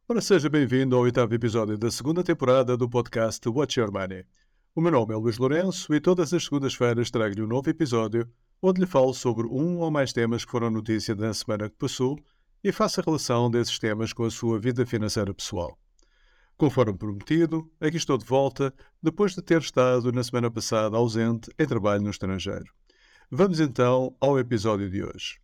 Ora, seja bem-vindo ao oitavo episódio da segunda temporada do podcast What's Your Money. O meu nome é Luís Lourenço e todas as segundas-feiras trago-lhe um novo episódio onde lhe falo sobre um ou mais temas que foram notícia da semana que passou e faço a relação desses temas com a sua vida financeira pessoal. Conforme prometido, aqui estou de volta depois de ter estado na semana passada ausente em trabalho no estrangeiro. Vamos então ao episódio de hoje.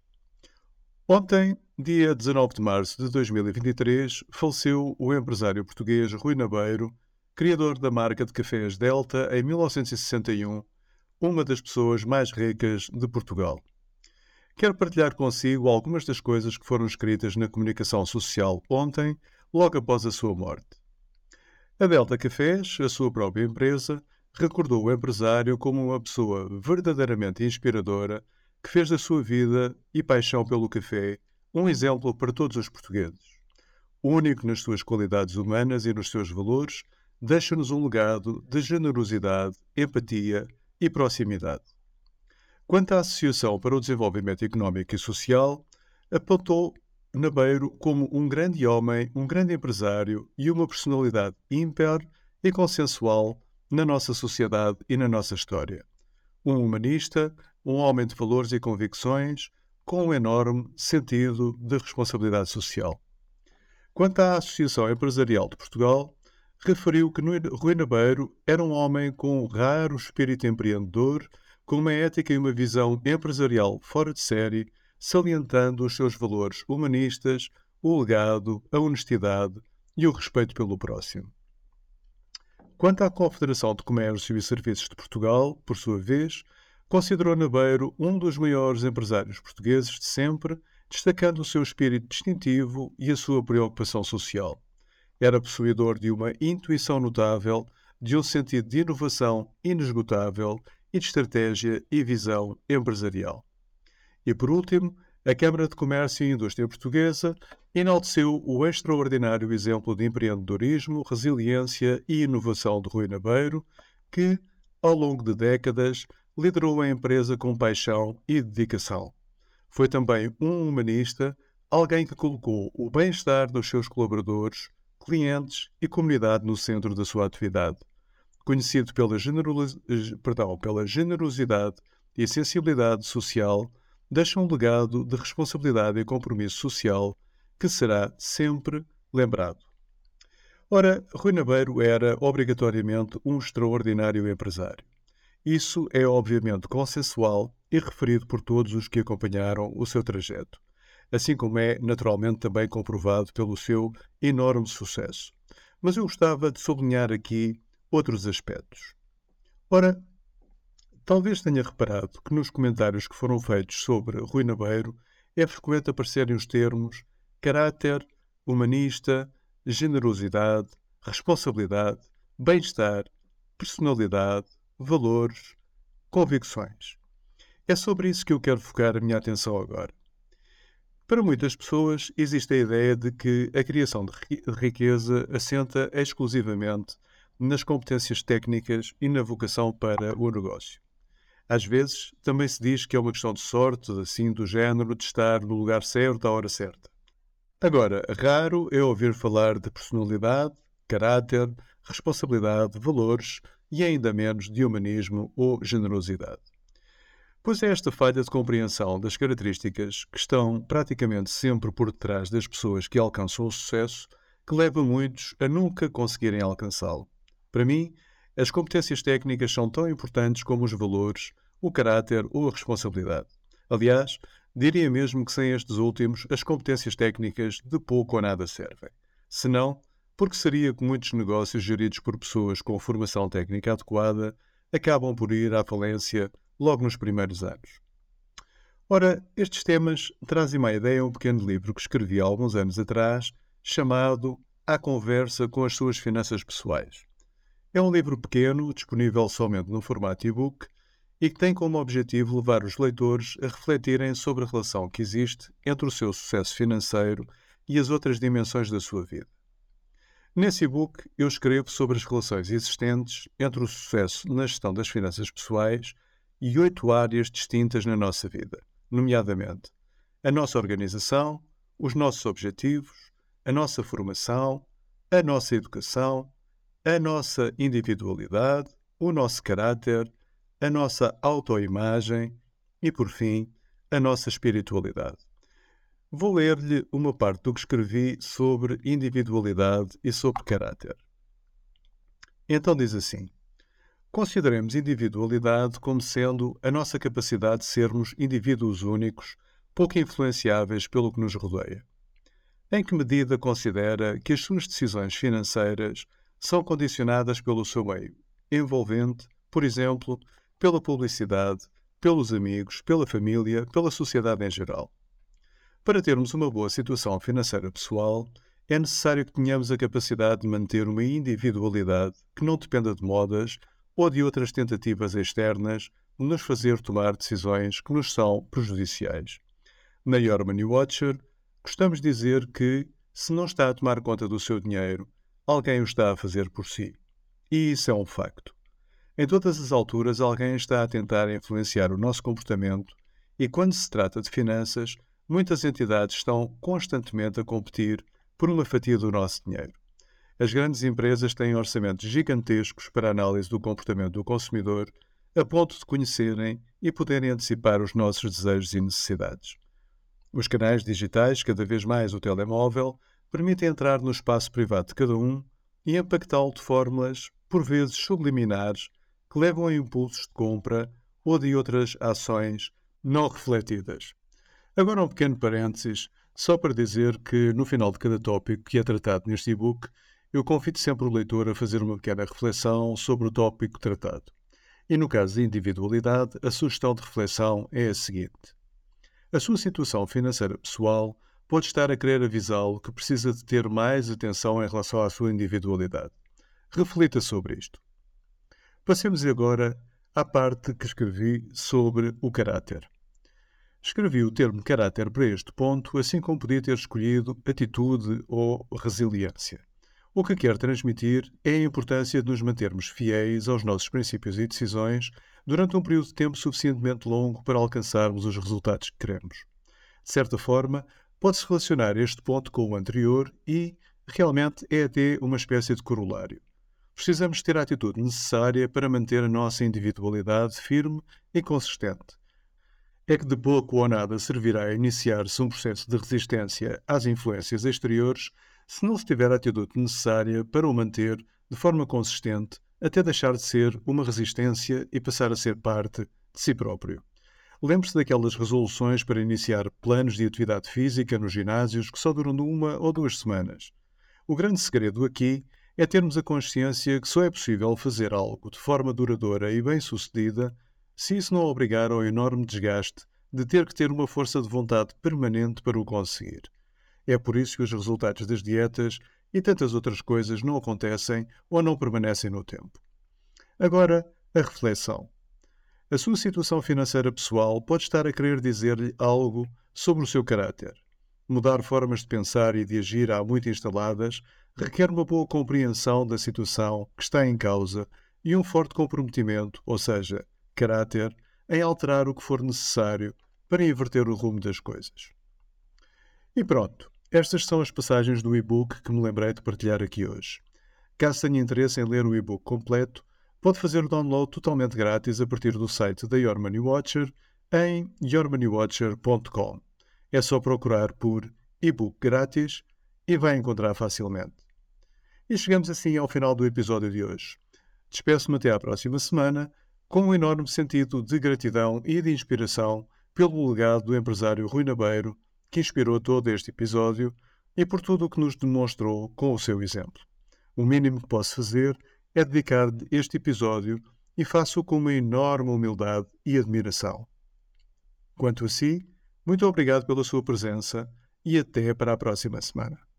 Ontem, dia 19 de março de 2023, faleceu o empresário português Rui Nabeiro, criador da marca de cafés Delta em 1961, uma das pessoas mais ricas de Portugal. Quero partilhar consigo algumas das coisas que foram escritas na comunicação social ontem, logo após a sua morte. A Delta Cafés, a sua própria empresa, recordou o empresário como uma pessoa verdadeiramente inspiradora que fez da sua vida e paixão pelo café um exemplo para todos os portugueses. Único nas suas qualidades humanas e nos seus valores, deixa-nos um legado de generosidade, empatia e proximidade. Quanto à Associação para o Desenvolvimento Económico e Social, apontou Nabeiro como um grande homem, um grande empresário e uma personalidade ímpar e consensual na nossa sociedade e na nossa história. Um humanista, um homem de valores e convicções, com um enorme sentido de responsabilidade social. Quanto à Associação Empresarial de Portugal, referiu que Rui Nabeiro era um homem com um raro espírito empreendedor, com uma ética e uma visão empresarial fora de série, salientando os seus valores humanistas, o legado, a honestidade e o respeito pelo próximo. Quanto à Confederação de Comércio e Serviços de Portugal, por sua vez, considerou Nabeiro um dos maiores empresários portugueses de sempre, destacando o seu espírito distintivo e a sua preocupação social. Era possuidor de uma intuição notável, de um sentido de inovação inesgotável e de estratégia e visão empresarial. E por último, a Câmara de Comércio e Indústria Portuguesa enalteceu o extraordinário exemplo de empreendedorismo, resiliência e inovação de Rui Nabeiro, que, ao longo de décadas, liderou a empresa com paixão e dedicação. Foi também um humanista, alguém que colocou o bem-estar dos seus colaboradores, clientes e comunidade no centro da sua atividade. Conhecido pela generosidade e sensibilidade social, deixa um legado de responsabilidade e compromisso social que será sempre lembrado. Ora, Rui Nabeiro era obrigatoriamente um extraordinário empresário. Isso é obviamente consensual e referido por todos os que acompanharam o seu trajeto, assim como é naturalmente também comprovado pelo seu enorme sucesso. Mas eu gostava de sublinhar aqui outros aspectos. Ora, talvez tenha reparado que nos comentários que foram feitos sobre Rui Nabeiro é frequente aparecerem os termos caráter, humanista, generosidade, responsabilidade, bem-estar, personalidade, valores, convicções. É sobre isso que eu quero focar a minha atenção agora. Para muitas pessoas, existe a ideia de que a criação de riqueza assenta exclusivamente nas competências técnicas e na vocação para o negócio. Às vezes, também se diz que é uma questão de sorte, assim do género de estar no lugar certo à hora certa. Agora, raro é ouvir falar de personalidade, caráter, responsabilidade, valores e ainda menos de humanismo ou generosidade. Pois é esta falha de compreensão das características que estão praticamente sempre por detrás das pessoas que alcançam o sucesso que leva muitos a nunca conseguirem alcançá-lo. Para mim, as competências técnicas são tão importantes como os valores, o caráter ou a responsabilidade. Aliás, diria mesmo que sem estes últimos, as competências técnicas de pouco ou nada servem. Se não, porque seria que muitos negócios geridos por pessoas com formação técnica adequada acabam por ir à falência logo nos primeiros anos. Ora, estes temas trazem-me à ideia um pequeno livro que escrevi há alguns anos atrás, chamado À Conversa com as Suas Finanças Pessoais. É um livro pequeno, disponível somente no formato e-book, e que tem como objetivo levar os leitores a refletirem sobre a relação que existe entre o seu sucesso financeiro e as outras dimensões da sua vida. Nesse e-book, eu escrevo sobre as relações existentes entre o sucesso na gestão das finanças pessoais e 8 áreas distintas na nossa vida, nomeadamente a nossa organização, os nossos objetivos, a nossa formação, a nossa educação, a nossa individualidade, o nosso caráter, a nossa autoimagem e, por fim, a nossa espiritualidade. Vou ler-lhe uma parte do que escrevi sobre individualidade e sobre caráter. Então diz assim: consideremos individualidade como sendo a nossa capacidade de sermos indivíduos únicos, pouco influenciáveis pelo que nos rodeia. Em que medida considera que as suas decisões financeiras são condicionadas pelo seu meio envolvente, por exemplo, pela publicidade, pelos amigos, pela família, pela sociedade em geral? Para termos uma boa situação financeira pessoal, é necessário que tenhamos a capacidade de manter uma individualidade que não dependa de modas ou de outras tentativas externas de nos fazer tomar decisões que nos são prejudiciais. Na Your Money Watcher, gostamos de dizer que, se não está a tomar conta do seu dinheiro, alguém o está a fazer por si. E isso é um facto. Em todas as alturas, alguém está a tentar influenciar o nosso comportamento e, quando se trata de finanças, muitas entidades estão constantemente a competir por uma fatia do nosso dinheiro. As grandes empresas têm orçamentos gigantescos para a análise do comportamento do consumidor, a ponto de conhecerem e poderem antecipar os nossos desejos e necessidades. Os canais digitais, cada vez mais o telemóvel, permitem entrar no espaço privado de cada um e impactá-lo de fórmulas, por vezes subliminares, que levam a impulsos de compra ou de outras ações não refletidas. Agora um pequeno parênteses, só para dizer que no final de cada tópico que é tratado neste e-book, eu convido sempre o leitor a fazer uma pequena reflexão sobre o tópico tratado. E no caso de individualidade, a sugestão de reflexão é a seguinte: a sua situação financeira pessoal pode estar a querer avisá-lo que precisa de ter mais atenção em relação à sua individualidade. Reflita sobre isto. Passemos agora à parte que escrevi sobre o caráter. Escrevi o termo caráter para este ponto, assim como podia ter escolhido atitude ou resiliência. O que quero transmitir é a importância de nos mantermos fiéis aos nossos princípios e decisões durante um período de tempo suficientemente longo para alcançarmos os resultados que queremos. De certa forma, pode-se relacionar este ponto com o anterior e, realmente, é até uma espécie de corolário. Precisamos ter a atitude necessária para manter a nossa individualidade firme e consistente. É que de pouco ou nada servirá a iniciar-se um processo de resistência às influências exteriores se não se tiver a atitude necessária para o manter de forma consistente até deixar de ser uma resistência e passar a ser parte de si próprio. Lembre-se daquelas resoluções para iniciar planos de atividade física nos ginásios que só duram 1 ou 2 semanas. O grande segredo aqui é termos a consciência que só é possível fazer algo de forma duradoura e bem-sucedida se isso não obrigar ao enorme desgaste de ter que ter uma força de vontade permanente para o conseguir. É por isso que os resultados das dietas e tantas outras coisas não acontecem ou não permanecem no tempo. Agora, a reflexão. A sua situação financeira pessoal pode estar a querer dizer-lhe algo sobre o seu caráter. Mudar formas de pensar e de agir há muito instaladas requer uma boa compreensão da situação que está em causa e um forte comprometimento, ou seja, caráter, em alterar o que for necessário para inverter o rumo das coisas. E pronto, estas são as passagens do e-book que me lembrei de partilhar aqui hoje. Caso tenha interesse em ler o e-book completo, pode fazer o download totalmente grátis a partir do site da Your Money Watcher em yourmoneywatcher.com. É só procurar por e-book grátis e vai encontrar facilmente. E chegamos assim ao final do episódio de hoje. Despeço-me até à próxima semana, com um enorme sentido de gratidão e de inspiração pelo legado do empresário Rui Nabeiro, que inspirou todo este episódio, e por tudo o que nos demonstrou com o seu exemplo. O mínimo que posso fazer é dedicar-lhe este episódio e faço-o com uma enorme humildade e admiração. Quanto a si, muito obrigado pela sua presença e até para a próxima semana.